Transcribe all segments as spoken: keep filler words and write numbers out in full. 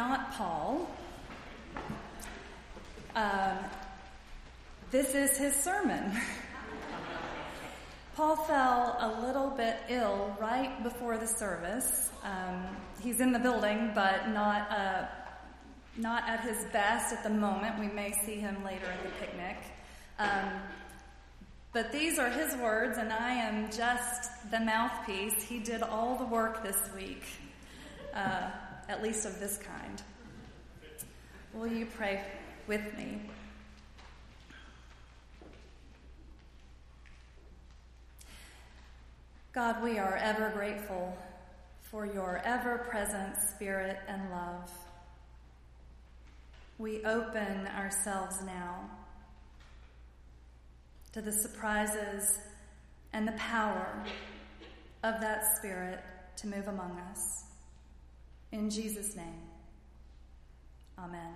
not Paul. Um, this is his sermon. Paul fell a little bit ill right before the service. Um, he's in the building, but not uh, not at his best at the moment. We may see him later at the picnic. Um, but these are his words, and I am just the mouthpiece. He did all the work this week, uh, at least of this kind. Will you pray with me? God, we are ever grateful for your ever-present spirit and love. We open ourselves now to the surprises and the power of that spirit to move among us. In Jesus' name, amen.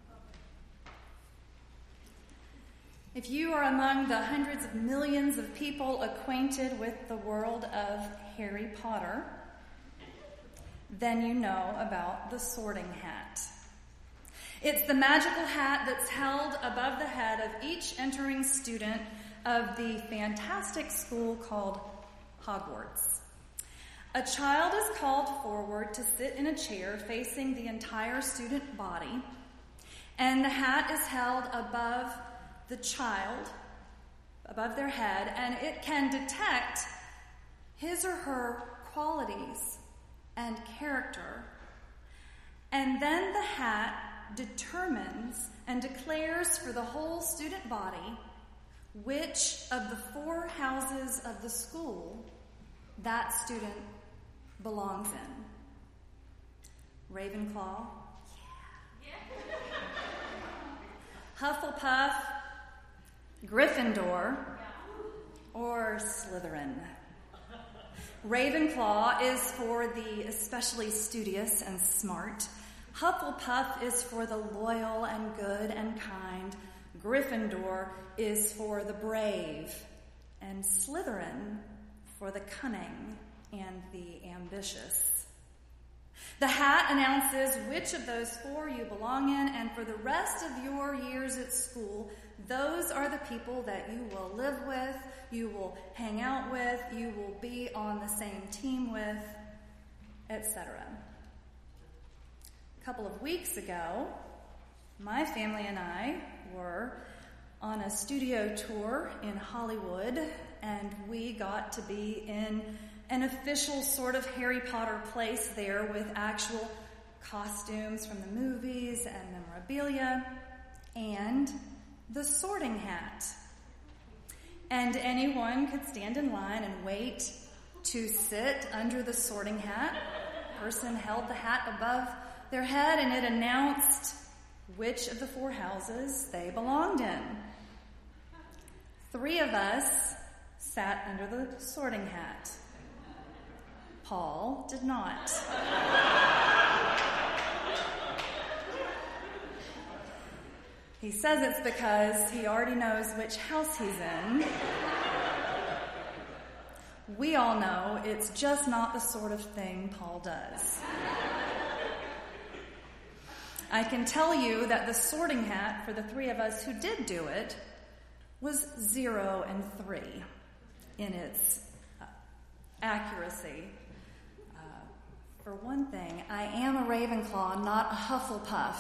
If you are among the hundreds of millions of people acquainted with the world of Harry Potter, then you know about the Sorting Hat. It's the magical hat that's held above the head of each entering student of the fantastic school called Hogwarts. A child is called forward to sit in a chair facing the entire student body, and the hat is held above the child, above their head, and it can detect his or her qualities and character. And then the hat determines and declares for the whole student body which of the four houses of the school that student belongs in. Ravenclaw, yeah. Hufflepuff, Gryffindor, or Slytherin. Ravenclaw is for the especially studious and smart. Hufflepuff is for the loyal and good and kind. Gryffindor is for the brave. And Slytherin for the cunning and the ambitious. The hat announces which of those four you belong in, and for the rest of your years at school, those are the people that you will live with, you will hang out with, you will be on the same team with, et cetera. A couple of weeks ago, my family and I were on a studio tour in Hollywood, and we got to be in an official sort of Harry Potter place there with actual costumes from the movies and memorabilia and the Sorting Hat. And anyone could stand in line and wait to sit under the Sorting Hat. The person held the hat above their head, and it announced which of the four houses they belonged in. Three of us sat under the Sorting Hat. Paul did not. He says it's because he already knows which house he's in. We all know it's just not the sort of thing Paul does. I can tell you that the Sorting Hat for the three of us who did do it was zero and three in its uh, accuracy. For one thing, I am a Ravenclaw, not a Hufflepuff.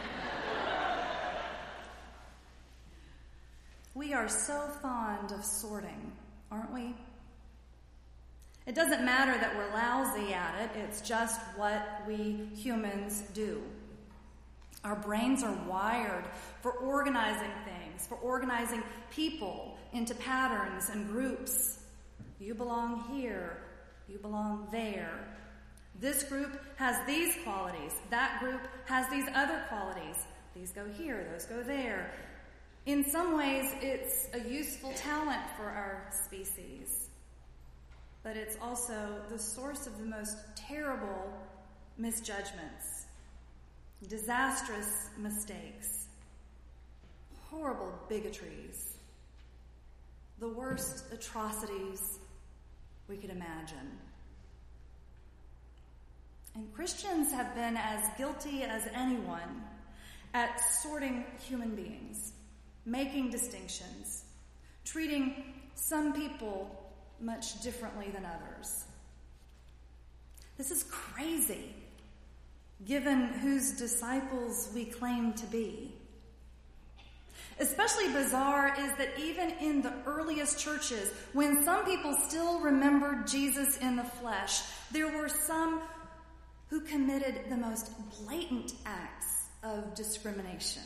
We are so fond of sorting, aren't we? It doesn't matter that we're lousy at it, it's just what we humans do. Our brains are wired for organizing things, for organizing people into patterns and groups. You belong here, you belong there. This group has these qualities. That group has these other qualities. These go here, those go there. In some ways, it's a useful talent for our species. But it's also the source of the most terrible misjudgments, disastrous mistakes, horrible bigotries, the worst atrocities we could imagine. And Christians have been as guilty as anyone at sorting human beings, making distinctions, treating some people much differently than others. This is crazy, given whose disciples we claim to be. Especially bizarre is that even in the earliest churches, when some people still remembered Jesus in the flesh, there were some who committed the most blatant acts of discrimination.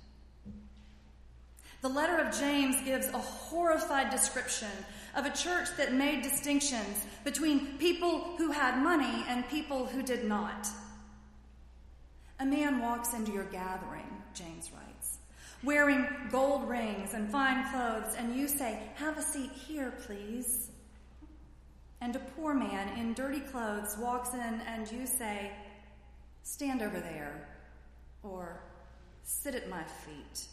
The letter of James gives a horrified description of a church that made distinctions between people who had money and people who did not. A man walks into your gathering, James writes, wearing gold rings and fine clothes, and you say, "Have a seat here, please." And a poor man in dirty clothes walks in and you say, "Stand over there," or "Sit at my feet."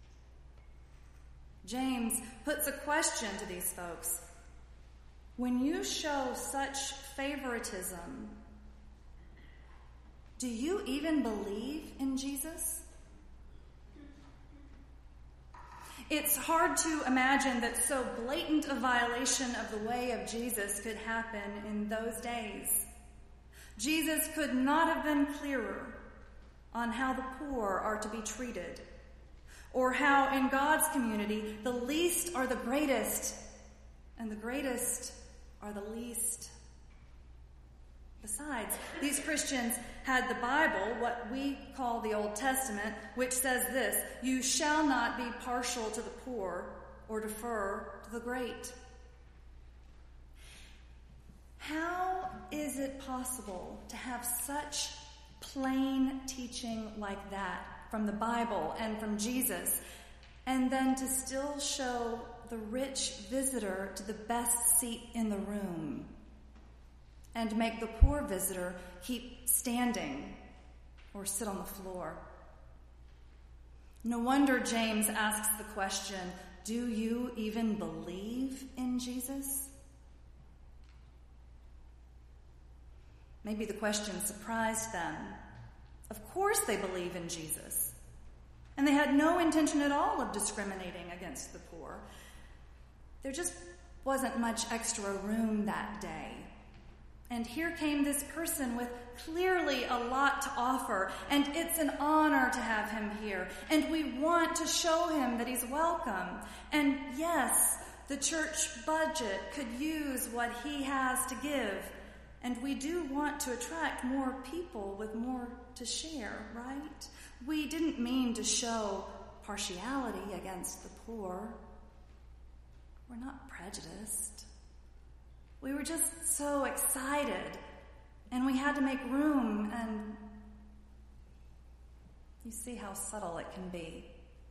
James puts a question to these folks. When you show such favoritism, do you even believe in Jesus? It's hard to imagine that so blatant a violation of the way of Jesus could happen in those days. Jesus could not have been clearer on how the poor are to be treated, or how in God's community the least are the greatest and the greatest are the least. Besides, these Christians had the Bible, what we call the Old Testament, which says this: "You shall not be partial to the poor or defer to the great." How is it possible to have such plain teaching like that from the Bible and from Jesus, and then to still show the rich visitor to the best seat in the room, and make the poor visitor keep standing or sit on the floor? No wonder James asks the question, do you even believe in Jesus? Maybe the question surprised them. Of course they believe in Jesus. And they had no intention at all of discriminating against the poor. There just wasn't much extra room that day. And here came this person with clearly a lot to offer, and it's an honor to have him here. And we want to show him that he's welcome. And yes, the church budget could use what he has to give. And we do want to attract more people with more to share, right? We didn't mean to show partiality against the poor. We're not prejudiced. We were just so excited, and we had to make room, and you see how subtle it can be.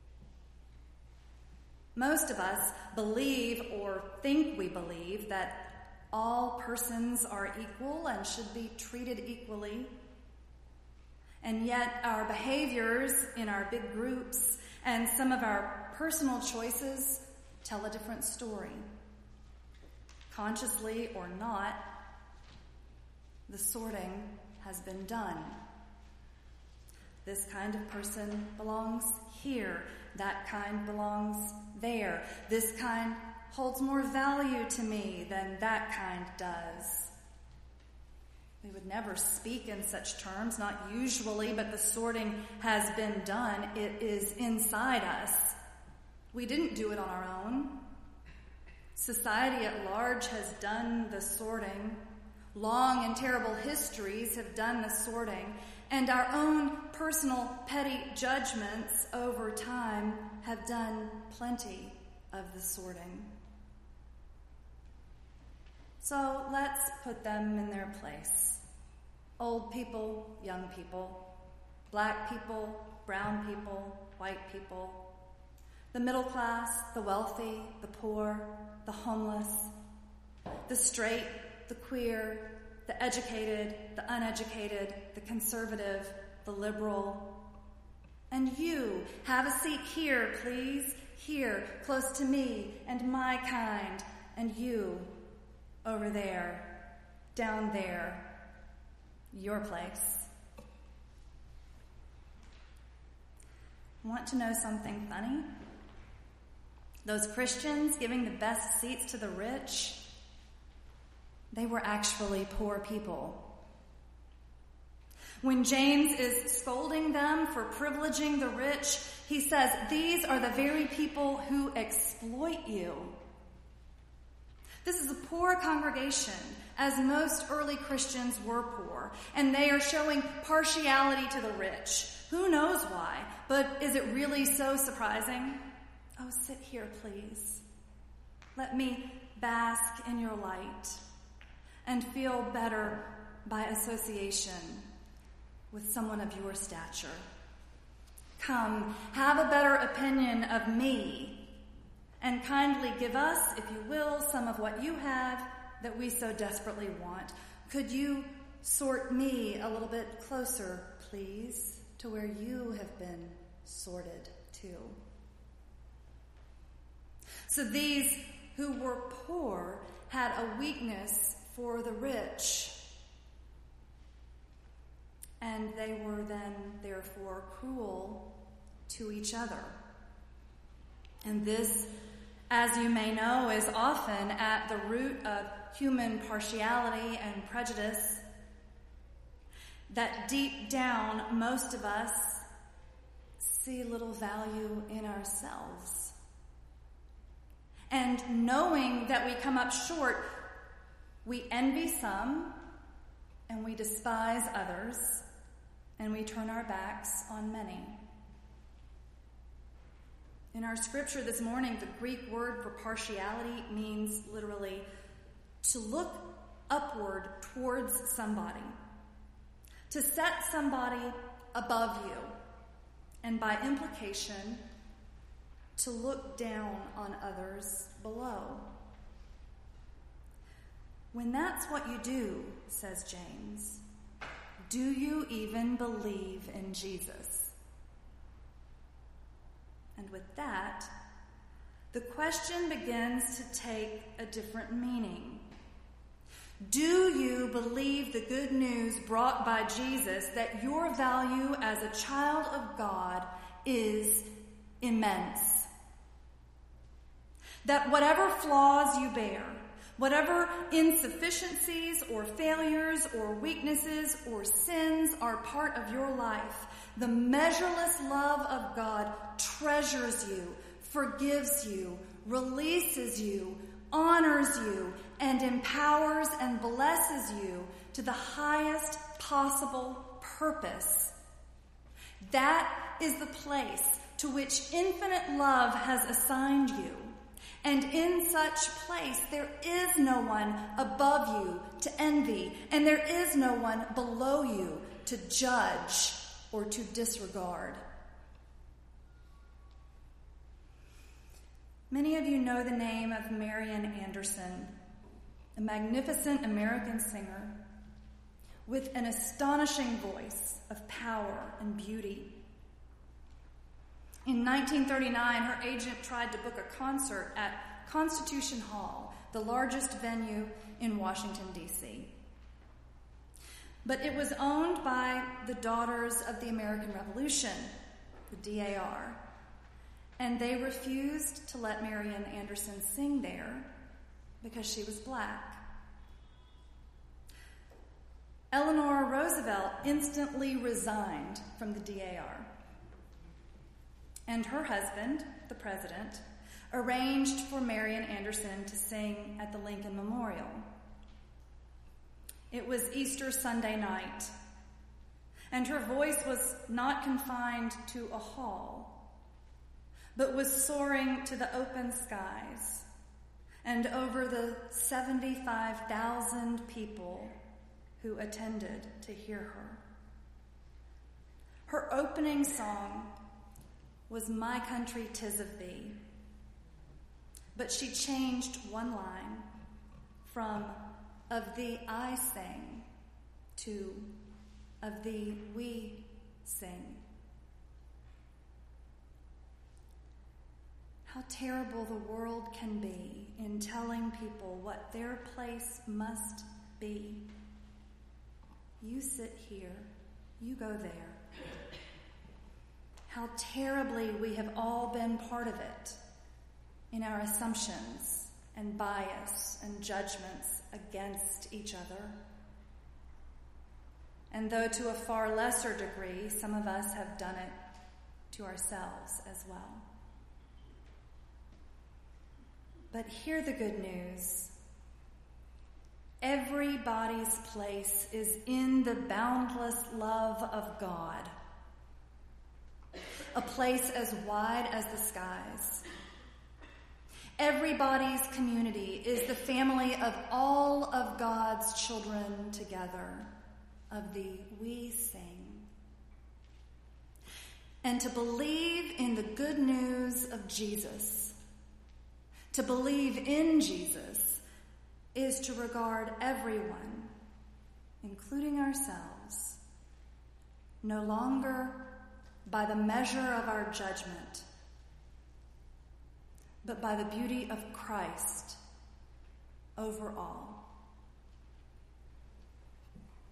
Most of us believe, or think we believe, that all persons are equal and should be treated equally. And yet our behaviors in our big groups and some of our personal choices tell a different story. Consciously or not, the sorting has been done. This kind of person belongs here. That kind belongs there. This kind holds more value to me than that kind does. We would never speak in such terms, not usually, but the sorting has been done. It is inside us. We didn't do it on our own. Society at large has done the sorting. Long and terrible histories have done the sorting, and our own personal petty judgments over time have done plenty of the sorting. So let's put them in their place. Old people, young people, black people, brown people, white people, the middle class, the wealthy, the poor, the homeless, the straight, the queer, the educated, the uneducated, the conservative, the liberal. And you, have a seat here, please, here, close to me and my kind, and you, over there, down there. your place. Want to know something funny? Those Christians giving the best seats to the rich, they were actually poor people. When James is scolding them for privileging the rich, he says, these are the very people who exploit you. This is a poor congregation, as most early Christians were poor, and they are showing partiality to the rich. Who knows why? But is it really so surprising? Oh, sit here, please. Let me bask in your light and feel better by association with someone of your stature. Come, have a better opinion of me, and kindly give us, if you will, some of what you have that we so desperately want. Could you sort me a little bit closer, please, to where you have been sorted to? So these who were poor had a weakness for the rich, and they were then, therefore, cruel to each other. And this, as you may know, is often at the root of human partiality and prejudice, that deep down, most of us see little value in ourselves. And knowing that we come up short, we envy some, and we despise others, and we turn our backs on many. In our scripture this morning, the Greek word for partiality means literally to look upward towards somebody, to set somebody above you, and by implication, to look down on others below. When that's what you do, says James, do you even believe in Jesus? And with that, the question begins to take a different meaning. Do you believe the good news brought by Jesus that your value as a child of God is immense? That whatever flaws you bear, whatever insufficiencies or failures or weaknesses or sins are part of your life, the measureless love of God treasures you, forgives you, releases you, honors you, and empowers and blesses you to the highest possible purpose. That is the place to which infinite love has assigned you. And in such place, there is no one above you to envy, and there is no one below you to judge or to disregard. Many of you know the name of Marian Anderson, a magnificent American singer with an astonishing voice of power and beauty. In nineteen thirty-nine, her agent tried to book a concert at Constitution Hall, the largest venue in Washington, D C But it was owned by the Daughters of the American Revolution, the D A R, and they refused to let Marian Anderson sing there because she was black. Eleanor Roosevelt instantly resigned from the D A R. And her husband, the president, arranged for Marian Anderson to sing at the Lincoln Memorial. It was Easter Sunday night, and her voice was not confined to a hall, but was soaring to the open skies and over the seventy-five thousand people who attended to hear her. Her opening song was "My Country 'Tis of Thee," but she changed one line from "of thee I sang" to "of thee we sing." How terrible the world can be in telling people what their place must be. You sit here, you go there. How terribly we have all been part of it in our assumptions and bias and judgments against each other. And though to a far lesser degree, some of us have done it to ourselves as well. But hear the good news. Everybody's place is in the boundless love of God, a place as wide as the skies. Everybody's community is the family of all of God's children together, of the we sing. And to believe in the good news of Jesus, to believe in Jesus, is to regard everyone, including ourselves, no longer by the measure of our judgment, but by the beauty of Christ over all.